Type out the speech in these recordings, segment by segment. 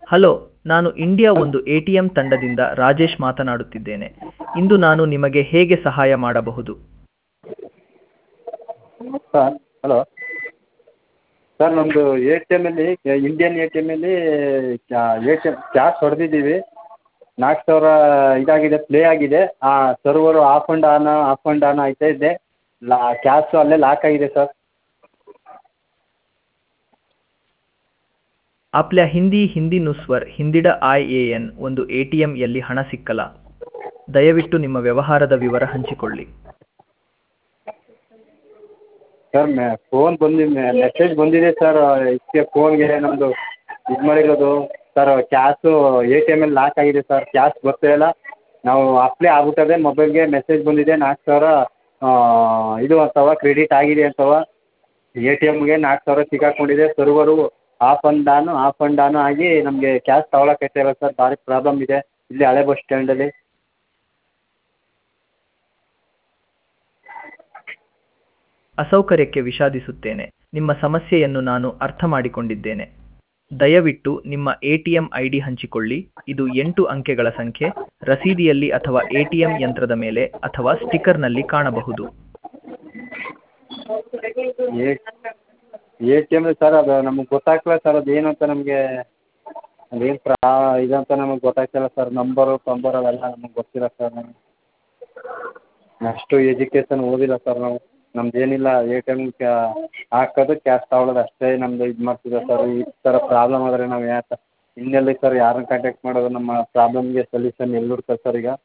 Hello, ನಾನು India ಒಂದು ATM ತಂಡದಿಂದ ರಾಜೇಶ್ ಮಾತನಾಡುತ್ತಿದ್ದೇನೆ. ಇಂದು ನಾನು ನಿಮಗೆ ಹೇಗೆ ಸಹಾಯ ಮಾಡಬಹುದು? ಸರ್ ಹಲೋ ಸರ್, ನಮ್ಮದು ಎ ಟಿ ಎಮ್ಮಲ್ಲಿ ಇಂಡಿಯನ್ ಎ ಟಿ ಎಮ್ಮಲ್ಲಿ ಎ ಟಿ ಎಮ್ ಕ್ಯಾಶ್ ಹೊಡೆದಿದ್ದೀವಿ. 4,000 ಇದಾಗಿದೆ, ಪ್ಲೇ ಆಗಿದೆ. ಸರ್ವರು ಆಫ್ ಆ್ಯಂಡ್ ಆನ್ ಆಗ್ತಾ ಇದೆ. ಕ್ಯಾಶು ಅಲ್ಲೇ ಲಾಕ್ ಆಗಿದೆ ಸರ್. आपल्या ಹಿಂದಿ ನುಸ್ವರ್ ಹಿಂದಿಡ IAN ಒಂದು ಎ.ಟಿ.ಎಂ ಯಲ್ಲಿ ಹಣ ಸಿಕ್ಕಲ್ಲ. ದಯವಿಟ್ಟು ನಿಮ್ಮ ವ್ಯವಹಾರದ ವಿವರ ಹಂಚಿಕೊಳ್ಳಿ. ಸರ್ ಫೋನ್ ಮೆಸೇಜ್ ಬಂದಿದೆ ಸರ್. ಇದಕ್ಕೆ ಫೋನ್ಗೆ ನಮ್ಮದು ಇದು ಮಾಡಿರೋದು ಸರ್. ಕ್ಯಾಶು ಎ ಟಿ ಎಮಲ್ಲಿ ಲಾಕ್ ಆಗಿದೆ ಸರ್. ಕ್ಯಾಶ್ ಬರ್ತಾ ಇಲ್ಲ. ನಾವು ಅಪ್ಲೈ ಆಗ್ಬಿಟ್ಟದೆ, ಮೊಬೈಲ್ಗೆ ಮೆಸೇಜ್ ಬಂದಿದೆ 4,000 ಇದು ಅಂತವ ಕ್ರೆಡಿಟ್ ಆಗಿದೆ ಅಂತವ. ಎ ಟಿ ಎಮ್ಗೆ 4,000 ಸಿಕ್ಕಾಕೊಂಡಿದೆ. ಸರ್ವರು ಆಫ್ ಆ್ಯಂಡ್ ಆನ್ ಆಗಿ ನಮಗೆ ಕ್ಯಾಶ್ ತಗೊಳಕ್ಕಾಗ್ತಾ ಇಲ್ಲ ಸರ್. ಭಾರಿ ಪ್ರಾಬ್ಲಮ್ ಇದೆ ಇಲ್ಲಿ ಹಳೆ ಬಸ್ ಸ್ಟ್ಯಾಂಡಲ್ಲಿ. ಅಸೌಕರ್ಯಕ್ಕೆ ವಿಷಾದಿಸುತ್ತೇನೆ. ನಿಮ್ಮ ಸಮಸ್ಯೆಯನ್ನು ನಾನು ಅರ್ಥ ಮಾಡಿಕೊಂಡಿದ್ದೇನೆ. ದಯವಿಟ್ಟು ನಿಮ್ಮ ಎ.ಟಿ.ಎಂ ಐಡಿ ಹಂಚಿಕೊಳ್ಳಿ. ಇದು 8 ಅಂಕೆಗಳ ಸಂಖ್ಯೆ. ರಸೀದಿಯಲ್ಲಿ ಅಥವಾ ಎ.ಟಿ.ಎಂ ಯಂತ್ರದ ಮೇಲೆ ಅಥವಾ ಸ್ಟಿಕ್ಕರ್ನಲ್ಲಿ ಕಾಣಬಹುದು. ಎ ಟಿ ಎಮ್ ಸರ್, ಅದು ನಮಗೆ ಗೊತ್ತಾಗ್ತಿಲ್ಲ ಸರ್. ಅದು ಏನು ಅಂತ ನಮಗೆ ಅದೇನು ಇದಂತ ನಮಗೆ ಗೊತ್ತಾಗ್ತಿಲ್ಲ ಸರ್. ನಂಬರು ಅವೆಲ್ಲ ನಮಗೆ ಗೊತ್ತಿಲ್ಲ ಸರ್. ಅಷ್ಟು ಎಜುಕೇಷನ್ ಓದಿಲ್ಲ ಸರ್ ನಾವು. ನಮ್ದೇನಿಲ್ಲ, ಎ ಟಿ ಎಮ್ ಹಾಕೋದು ಕ್ಯಾಶ್ ತಗೊಳ್ಳೋದು ಅಷ್ಟೇ ನಮ್ಮದು. ಇದು ಮಾಡ್ತಿದ್ದೆ ಸರ್. ಈ ಥರ ಪ್ರಾಬ್ಲಮ್ ಆದರೆ ನಾವು ಇನ್ನೆಲ್ಲಿ ಸರ್ ಯಾರನ್ನ ಕಾಂಟ್ಯಾಕ್ಟ್ ಮಾಡೋದು? ನಮ್ಮ ಪ್ರಾಬ್ಲಮ್ಗೆ ಸೊಲ್ಯೂಷನ್ ಎಲ್ಲಿ ಹುಡ್ಕೋದು ಸರ್ ಈಗ?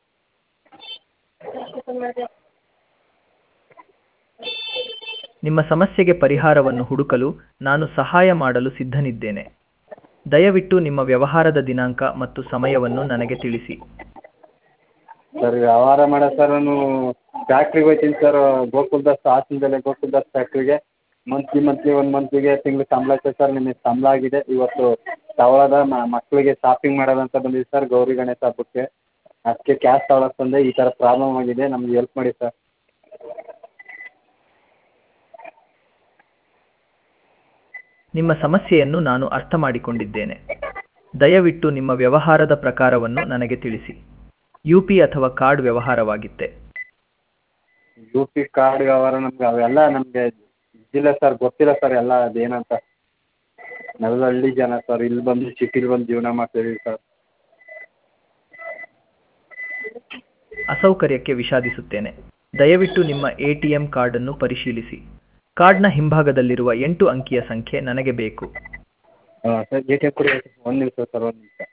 ನಿಮ್ಮ ಸಮಸ್ಯೆಗೆ ಪರಿಹಾರವನ್ನು ಹುಡುಕಲು ನಾನು ಸಹಾಯ ಮಾಡಲು ಸಿದ್ಧನಿದ್ದೇನೆ. ದಯವಿಟ್ಟು ನಿಮ್ಮ ವ್ಯವಹಾರದ ದಿನಾಂಕ ಮತ್ತು ಸಮಯವನ್ನು ನನಗೆ ತಿಳಿಸಿ. ಸರ್ ವ್ಯವಹಾರ ಮಾಡೋದು ಸರ್, ನಾನು ಫ್ಯಾಕ್ಟ್ರಿಗೆ ಹೋಗ್ತೀನಿ ಸರ್. ಗೋಕುಲ್ದಾಸ್ ಹಾಸನದಲ್ಲೇ ಗೋಕುಲ್ದಾಸ್ ಫ್ಯಾಕ್ಟ್ರಿಗೆ ಮಂತ್ಲಿ 1 ಮಂತಿಗೆ ತಿಂಗ್ಳು ಸಂಬಳ ಐತೆ ಸರ್. ನಿಮಗೆ ಸಂಬಳ ಆಗಿದೆ. ಇವತ್ತು ತಗೊಳ್ಳೋದ ಮಕ್ಕಳಿಗೆ ಶಾಪಿಂಗ್ ಮಾಡೋದಂತ ಬಂದಿದ್ದು ಸರ್, ಗೌರಿ ಗಣೇಶ ಹಬ್ಬಕ್ಕೆ. ಅದಕ್ಕೆ ಕ್ಯಾಶ್ ತಗೊಳಕ್ಕೆ ಬಂದೆ. ಈ ಥರ ಪ್ರಾಬ್ಲಮ್ ಆಗಿದೆ, ನಮ್ಗೆ ಹೆಲ್ಪ್ ಮಾಡಿ ಸರ್. ನಿಮ್ಮ ಸಮಸ್ಯೆಯನ್ನು ನಾನು ಅರ್ಥ ಮಾಡಿಕೊಂಡಿದ್ದೇನೆ. ದಯವಿಟ್ಟು ನಿಮ್ಮ ವ್ಯವಹಾರದ ಪ್ರಕಾರವನ್ನು ನನಗೆ ತಿಳಿಸಿ. ಯು.ಪಿ ಅಥವಾ ಕಾರ್ಡ್ ವ್ಯವಹಾರವಾಗಿತ್ತೆ? ಯು.ಪಿ ಕಾರ್ಡ್ ವ್ಯವಹಾರ ನಮ್ಗೆ ಅವೆಲ್ಲ ನಮಗೆ ಇದಿಲ್ಲ ಸರ್, ಗೊತ್ತಿಲ್ಲ ಸರ್ ಎಲ್ಲ ಅದೇನಂತ. ನಾವೆಲ್ಲ ಹಳ್ಳಿ ಜನ ಸರ್, ಇಲ್ಲಿ ಬಂದು ಸಿಟಿಲಿ ಬಂದು ಜೀವನ ಮಾಡ್ತಾಯಿದ್ದೀವಿ ಸರ್. ಅಸೌಕರ್ಯಕ್ಕೆ ವಿಷಾದಿಸುತ್ತೇನೆ. ದಯವಿಟ್ಟು ನಿಮ್ಮ ಎ.ಟಿ.ಎಂ ಕಾರ್ಡನ್ನು ಪರಿಶೀಲಿಸಿ. ಕಾರ್ಡ್ನ ಹಿಂಭಾಗದಲ್ಲಿರುವ 8 ಅಂಕಿಯ ಸಂಖ್ಯೆ ನನಗೆ ಬೇಕು. ಸರ್ ಎ ಟಿ ಎಮ್ ಕೊಡಿ. ಒಂದು ನಿಮಿಷ ಸರ್, ಒಂದು ನಿಮಿಷ.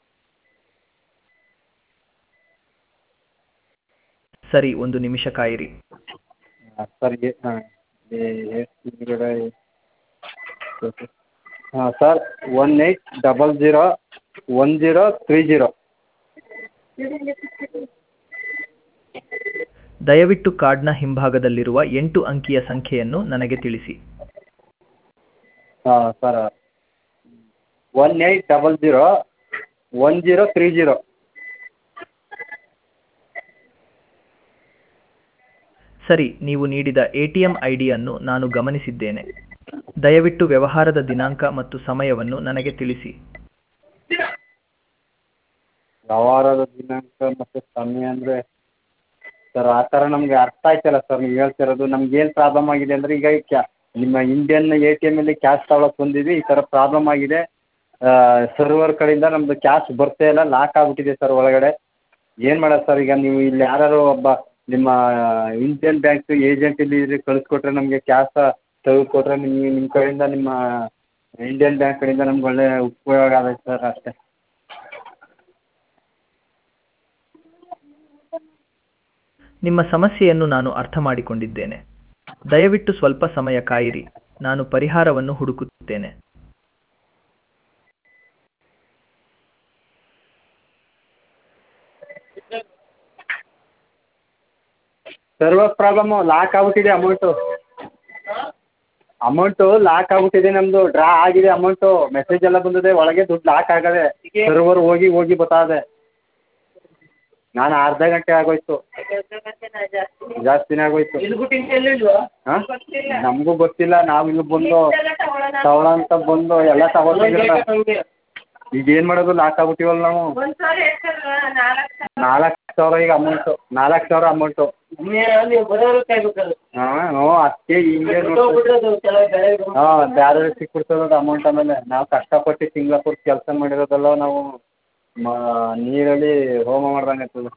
ಸರಿ, ಒಂದು ನಿಮಿಷ ಕಾಯಿರಿ. Sir sir 18001030. ದಯವಿಟ್ಟು ಕಾರ್ಡ್ನ ಹಿಂಭಾಗದಲ್ಲಿರುವ 8 ಅಂಕಿಯ ಸಂಖ್ಯೆಯನ್ನು ನನಗೆ ತಿಳಿಸಿ. ಸರ್ 18001030. ಸರಿ, ನೀವು ನೀಡಿದ ಎ.ಟಿ.ಎಂ ಐಡಿಯನ್ನು ನಾನು ಗಮನಿಸಿದ್ದೇನೆ. ದಯವಿಟ್ಟು ವ್ಯವಹಾರದ ದಿನಾಂಕ ಮತ್ತು ಸಮಯವನ್ನು ನನಗೆ ತಿಳಿಸಿ. ವ್ಯವಹಾರದ ದಿನಾಂಕ ಮತ್ತು ಸಮಯ ಅಂದರೆ ಸರ್ ಆ ಥರ ನಮಗೆ ಅರ್ಥ ಆಯ್ತಲ್ಲ ಸರ್ ನೀವು ಹೇಳ್ತಿರೋದು. ನಮ್ಗೇನು ಪ್ರಾಬ್ಲಮ್ ಆಗಿದೆ ಅಂದರೆ, ಈಗ ನಿಮ್ಮ ಇಂಡಿಯನ್ ಎ ಟಿ ಎಮ್ಮಲ್ಲಿ ಕ್ಯಾಶ್ ತಗೊಳಕ್ಕೆ ಬಂದಿದ್ವಿ. ಈ ಥರ ಪ್ರಾಬ್ಲಮ್ ಆಗಿದೆ. ಸರ್ವರ್ ಕಡೆಯಿಂದ ನಮ್ಮದು ಕ್ಯಾಶ್ ಬರ್ತಾ ಇಲ್ಲ, ಲಾಕ್ ಆಗಿಬಿಟ್ಟಿದೆ ಸರ್ ಒಳಗಡೆ. ಏನು ಮಾಡೋದು ಸರ್ ಈಗ? ನೀವು ಇಲ್ಲಿ ಯಾರಾದ್ರು ಒಬ್ಬ ನಿಮ್ಮ ಇಂಡಿಯನ್ ಬ್ಯಾಂಕ್ ಏಜೆಂಟ್ ಇಲ್ಲಿ ಕಳಿಸ್ಕೊಟ್ರೆ ನಮಗೆ ಕ್ಯಾಶ ತೆಗೆದುಕೊಟ್ರೆ ನಿಮ್ಮ ಕಡೆಯಿಂದ, ನಿಮ್ಮ ಇಂಡಿಯನ್ ಬ್ಯಾಂಕ್ ಕಡೆಯಿಂದ ನಮ್ಗೆ ಒಳ್ಳೆ ಉಪಯೋಗ ಆಗೈತೆ ಸರ್ ಅಷ್ಟೇ. ನಿಮ್ಮ ಸಮಸ್ಯೆಯನ್ನು ನಾನು ಅರ್ಥ ಮಾಡಿಕೊಂಡಿದ್ದೇನೆ. ದಯವಿಟ್ಟು ಸ್ವಲ್ಪ ಸಮಯ ಕಾಯಿರಿ. ನಾನು ಪರಿಹಾರವನ್ನು ಹುಡುಕುತ್ತೇನೆ. ಸರ್ವರ್ ಪ್ರಾಬ್ಲಮ್ಮು, ಲಾಕ್ ಆಗ್ಬಿಟ್ಟಿದೆ ಅಮೌಂಟು ಲಾಕ್ ಆಗ್ಬಿಟ್ಟಿದೆ. ನಮ್ಮದು ಡ್ರಾ ಆಗಿದೆ ಅಮೌಂಟು, ಮೆಸೇಜ್ ಎಲ್ಲ ಬಂದಿದೆ. ಒಳಗೆ ದುಡ್ಡು ಲಾಕ್ ಆಗದೆ, ಸರ್ವರ್ ಹೋಗಿ ಬರ್ತಾಯಿದೆ. ನಾನು ಅರ್ಧ ಗಂಟೆ ಆಗೋಯ್ತು, ಜಾಸ್ತಿನೇ ಆಗೋಯ್ತು. ಹಾಂ, ನಮಗೂ ಗೊತ್ತಿಲ್ಲ. ನಾವು ಇಲ್ಲಿ ಬಂದು ತಗೊಳ್ಳೋ ಅಂತ ಬಂದು ಎಲ್ಲ ತಗೊಂಡು ಈಗ ಏನು ಮಾಡೋದು ಲಾಸ್ ಆಗ್ಬಿಟ್ಟಿವಲ್ಲ ನಾವು. 4,00,000 ಈಗ ಅಮೌಂಟು, 4,00,000 ಅಮೌಂಟು. ಹಾಂ ಹ್ಞೂ ಅದಕ್ಕೆ ಹಿಂಗೆ ಹಾಂ ಬೇರೆ ಸಿಕ್ಬಿಡ್ತದೆ ಅದು ಅಮೌಂಟ್. ಆಮೇಲೆ ನಾವು ಕಷ್ಟಪಟ್ಟು ತಿಂಗ್ಳು ಪೂರ್ತಿ ಕೆಲಸ ಮಾಡಿರೋದಲ್ಲ ನಾವು ನೀರಲ್ಲಿ ಹೋಮ ಮಾಡ್ದಂಗೆ ಆಗ್ತದೆ.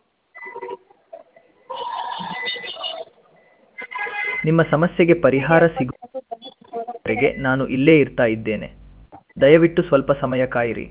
ನಿಮ್ಮ ಸಮಸ್ಯೆಗೆ ಪರಿಹಾರ ಸಿಗುವವರೆಗೆ ನಾನು ಇಲ್ಲೇ ಇರ್ತಾ ಇದ್ದೇನೆ. ದಯವಿಟ್ಟು ಸ್ವಲ್ಪ ಸಮಯ ಕಾಯಿರಿ.